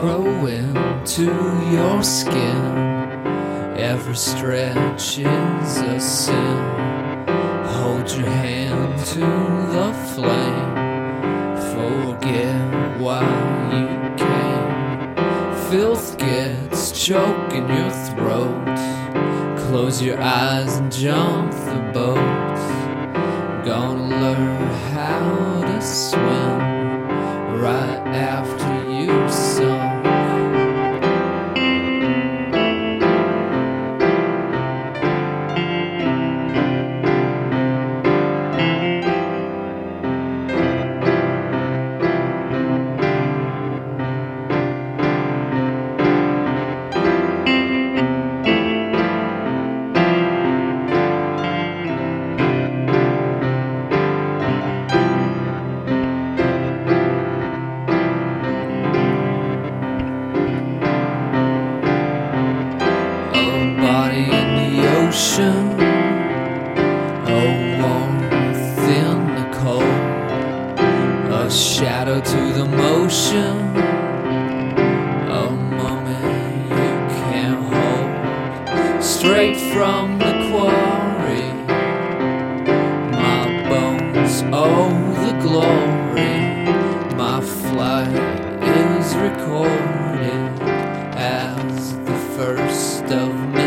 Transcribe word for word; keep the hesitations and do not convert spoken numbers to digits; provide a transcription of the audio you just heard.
grow into your skin. Every stretch is a sin. Hold your hand to the flame. Forget why you came. Filth gets choking your throat. Close your eyes and jump the boat. Gonna learn how to swim right after you sung. Ocean, a warmth in the cold, a shadow to the motion, a moment you can't hold. Straight from the quarry, my bones owe the glory. My flight is recorded as the first of many.